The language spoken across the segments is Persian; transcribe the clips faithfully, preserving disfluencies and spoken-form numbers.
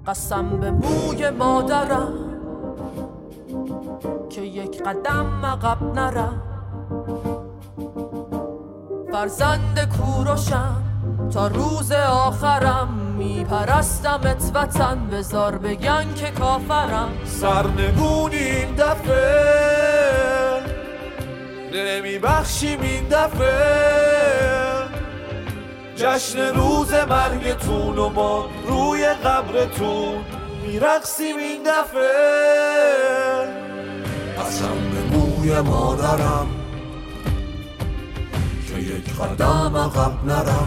قسم به موی مادرم که یک قدم عقب نرم. فرزند کوروشم تا روز آخرم، میپرستمت وطن بزار بگن که کافرم. سرنگونی این دفعه نمیبخشیم این دفعه، جشن روز مرگتون و ما روی قبرتون میرقصیم این دفعه. قسم به موی مادرم که یک قدم عقب نرم،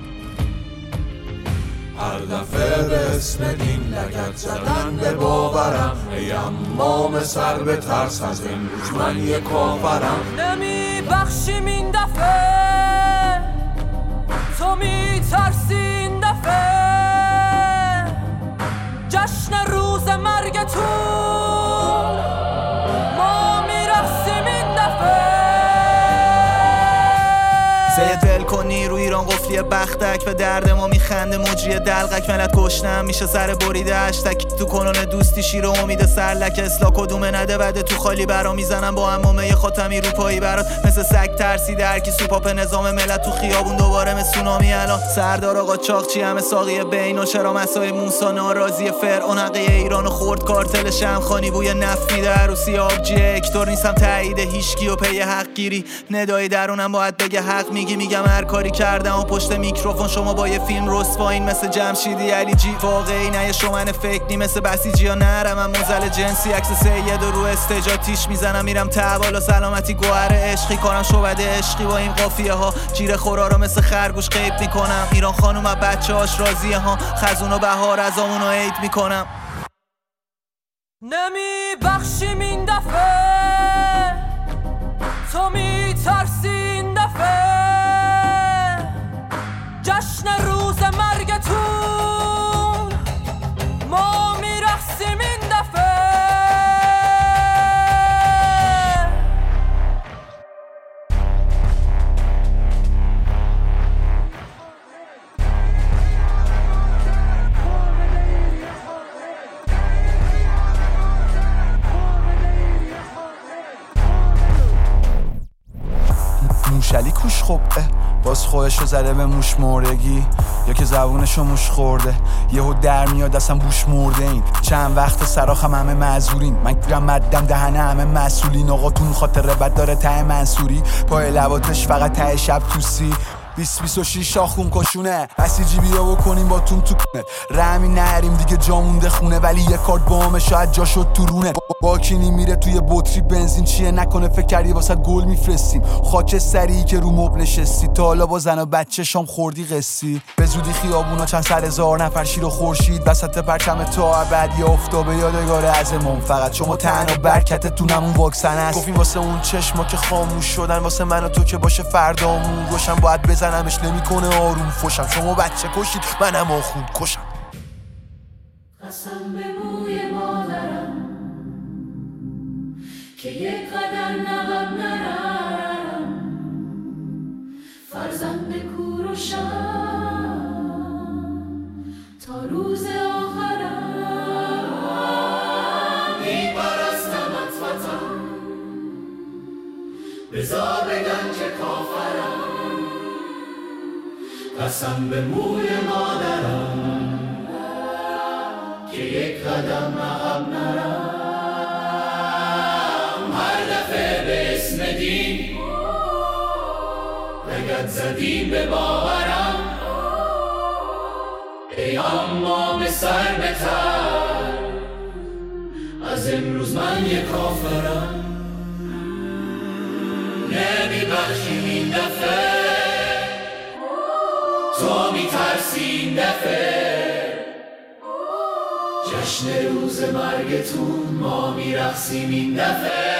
هر دفعه به اسم دین لگد زدن به باورم. ای امام سر به ترس از امروز من یک کافرم. نمی بخشیم این دفعه، تو می ترسی این دفعه، جشن روز مرگتون ما می رقصیم این دفعه. سه دل کنی رو ایران قفلی بختک، به درد ما میخنده مجری دلقک. ملت گشنم میشه سر بریده هشتک، تو کنون دوستی شیر و امید سرلک. اصلا کدومه نده بده تو خالی برا میزنم با امامه خاتمی رو پایی برات. مثل سگ ترسیده هر کی سوپاپ نظام ملت تو خیابون دوباره مثل سونامی. الان سردار آقا چاقچی همه ساقی بین و چرا مسای موسی ناراضی فرعون حقیه ایرانو خورد کارتل شمخانی. بوی نفت میده عروسی آبجی اکتور نیستم تایید هیچکی و پی حق گیری. ندای درونم باید بگه حق میگی، میگم هر کاری کردم و پشت میکروفون شما با یه فیلم رسواین مثل جمشیدی علی جی. واقعی نه یه شومن فیک نی مثل بسیجی ها نرم. من موزل جنسی عکس سید و رو استجا تیش میزنم میرم توالا سلامتی گوهر عشقی کنم شوبده عشقی با این قافیه ها. جیر خورا رو مثل خرگوش غیب میکنم. ایران خانوم و بچه هاش راضیه ها، خزون و بهار از آمون و عید میکنم. نمی بخشیم این دفعه، تو می ترسی این دفعه، جشن روز مرگتون ما میرقصیم این دفعه. موشلی کوش خوب باز خودشو زده به موش مردگی، یا که زبونشو موش خورده یهو در میاد اصلا بوش مرده. این چند وقت سراخم همه معذورین، من گیرم مدم دهنه همه مسئولین. آقاتون خاطر بد داره ته منصوری، پای لباتش فقط ته شب توسی. بیست بیست و شیش آخون کشونه بسیجی بیا بکنیم با تون تو کنه. رمی نریم دیگه جا مونده خونه، ولی یه کارت بامه شاید جا شد تو رونه. باکینی میره توی بطری بنزین چیه نکنه فکر کردی واسه گل میفرستیم. خاک سری که رو مبل نشستی تا حالا با زن و بچه شام خوردی قصی. به زودی خیابونا چند سر هزار نفر شیر و خورشید وسط پرچم تا ابد یا افتابه یادگار ازمون. فقط شما تنها برکتتون همون واکسن است. گفتیم واسه اون چشما که خاموش شدن، واسه من و تو که باشه فردامون روشن. باید بزنمش نمیکنه آروم فوشم، شما بچه کشید منم آخون کشم. قسم به موی مادرم که یک قدم عقب نرم، فرزند کوروشم تا روز آخرم. میپرستمت وطن بذار بگن که کافرم. قسم به موی مادرم که یک قدم عقب نرم، هر دفعه به اسم دین لگد زدیم به باورم. ای امام سر به تر از امروز من یک کافرم. نمی بخشیم این دفعه، تو میترسی این دفعه، جشن روز مرگتون ما میرقصیم این دفعه.